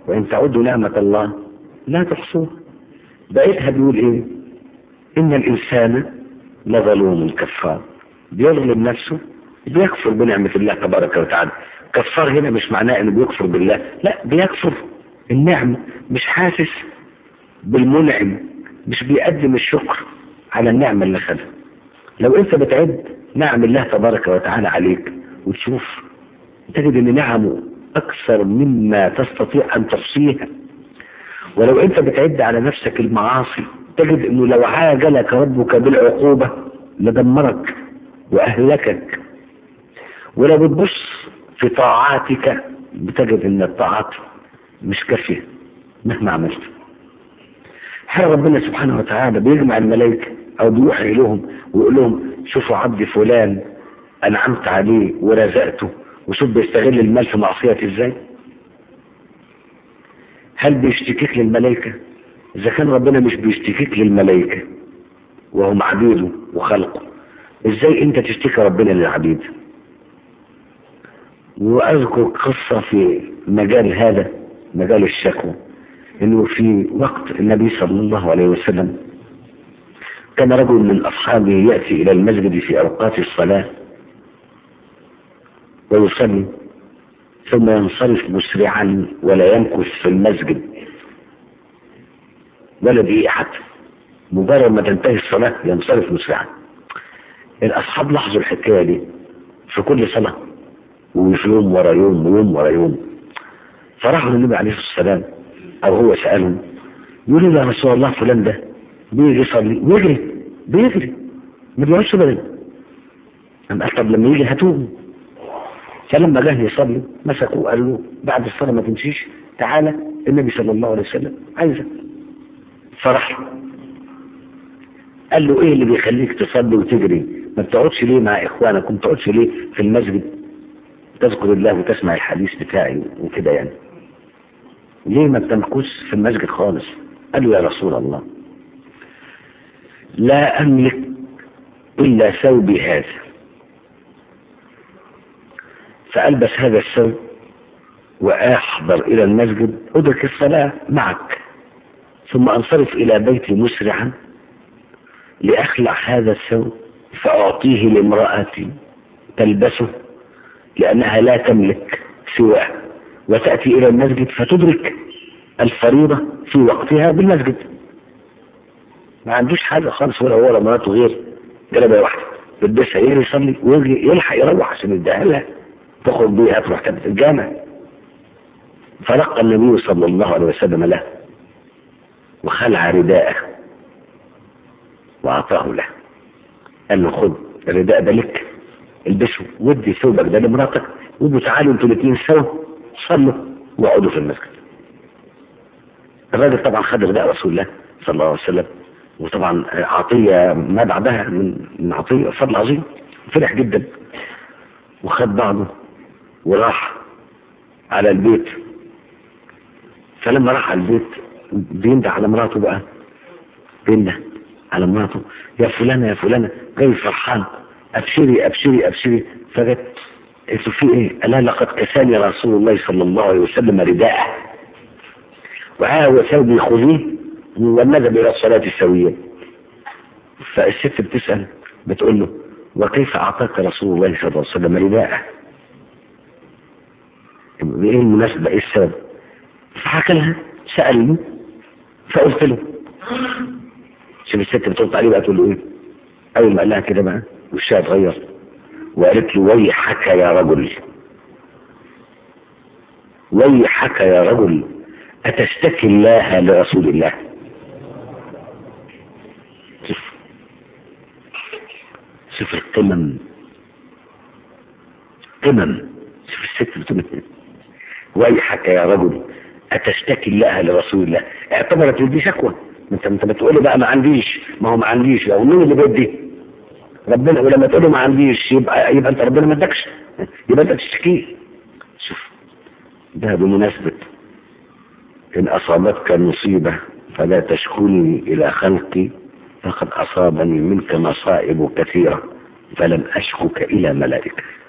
وإن تعدوا نعمة الله لا تحصوها. بقيتها بيقول إيه؟ إن الإنسان لظلوم كفار، بيظلم نفسه، بيكفر بنعمة الله تبارك وتعالى. كفار هنا مش معناه إنه بيكفر بالله، لا، بيكفر النعمة، مش حاسس بالمنعم، مش بيقدم الشكر على النعمة اللي خدها. لو انت بتعد نعم الله تبارك وتعالى عليك وتشوف، تجد ان نعمه اكثر مما تستطيع ان تحصيها. ولو انت بتعد على نفسك المعاصي، تجد انه لو عاجلك ربك بالعقوبة لدمرك واهلكك. ولو بتبص في طاعاتك، بتجد ان الطاعات مش كافية مهما عملت. حال ربنا سبحانه وتعالى بيجمع الملائكة او بيوحي لهم ويقول لهم شوفوا عبدي فلان انعمت عليه ورزقته، وشوف بيستغل المال في معصية ازاي. هل بيشتكيك للملائكة؟ اذا كان ربنا مش بيشتكيك للملائكة وهم عبيده وخلقه، ازاي انت تشتكي ربنا للعبيد؟ واذكر قصة في مجال هذا، مجال الشكوى، انه في وقت النبي صلى الله عليه وسلم كان رجل من اصحابه يأتي الى المسجد في اوقات الصلاة ويصلي ثم ينصرف مسرعا ولا يمكث في المسجد ولا دقيقة حتى، مجرد ما تنتهي الصلاة ينصرف مسرعا. الاصحاب لاحظوا الحكاية دي في كل صلاة، وفي يوم ورا يوم ويوم ورا يوم، فراحوا للنبي عليه الصلاة والسلام او هو سألهم، يقولوا له يا رسول الله فلان ده بيجي يصلي بيجري ما بيقعدش ابدا. قال طب لما يجي هاتوه. فلما جه يصلي مسكوه قالوا له بعد الصلاة ما تمشيش، تعالى النبي صلى الله عليه وسلم عايزك. فرح قال له ايه اللي بيخليك تصلي وتجري؟ ما بتقعدش ليه مع اخوانك؟ ما بتقعدش ليه في المسجد تذكر الله وتسمع الحديث بتاعي وكده يعني؟ ليه ما بتمكث في المسجد خالص؟ قال له يا رسول الله لا املك الا ثوبي هذا، فألبس هذا الثوب وأحضر إلى المسجد أدرك الصلاة معك، ثم أنصرف إلى بيتي مسرعا لأخلع هذا الثوب فأعطيه لامرأتي تلبسه لأنها لا تملك سواه، وتأتي إلى المسجد فتدرك الفريضة في وقتها بالمسجد. ما عندوش حاجة خالص ولا مراته غير جلبة واحدة بتلبسها، يجري يصلي ويجري يلحق يروح عشان يديها لها تخرج بيها تروح تبت الجامع. فرق النبي صلى الله عليه وسلم له وخلع رداءه وأعطاه له، قال له خد الرداء ده لك البسه، ودي ثوبك ده لمراتك، ودوا تعالوا انتوا الاثنين سوا صلوا واقعدوا في المسجد. الراجل طبعا خد رداء رسول الله صلى الله عليه وسلم، وطبعا عطية ما بعدها من عطية فضل عظيم، فرح جدا وخد بعضه وراح على البيت. فلما راح على البيت بينده على مراته بقى، بينده على مراته يا فلانة يا فلانة، جاي فرحان ابشري ابشري ابشري. فجت قلت في ايه؟ قال لقد كساني رسول الله صلى الله عليه وسلم رداءه وعاوى ثوبي خذيه والنذهب الى الصلاة السوية. فالست بتسأل بتقول له وكيف اعطاك رسول الله صلى الله عليه وسلم رداءه؟ ايه المناسبة؟ ايه السبب؟ فحكى لها، سألني فقلت له. شوف الست بترد عليه بقى تقول له ايه؟ اول ما قال لها كده بقى وشها اتغير وقالت له ويحك يا رجل، ويحك يا رجل اتشتكي الله لرسول الله. شوف القمم، شوف الست بتقول ويحك يا رجل اتشتكي الله لرسول الله. اعتبرت دي شكوى، انت بتقولي بقى ما عنديش، ما هو ما عنديش، او مين اللي بيدي؟ ربنا. ولما تقوله ما عنديش يبقى انت ربنا ما ادكش، يبقى انت تشتكيه. شوف ده بمناسبة ان اصابتك مصيبة فلا تشكوني الى خلقي فقد اصابني منك مصائب كثيرة فلم اشكك الى ملائكة.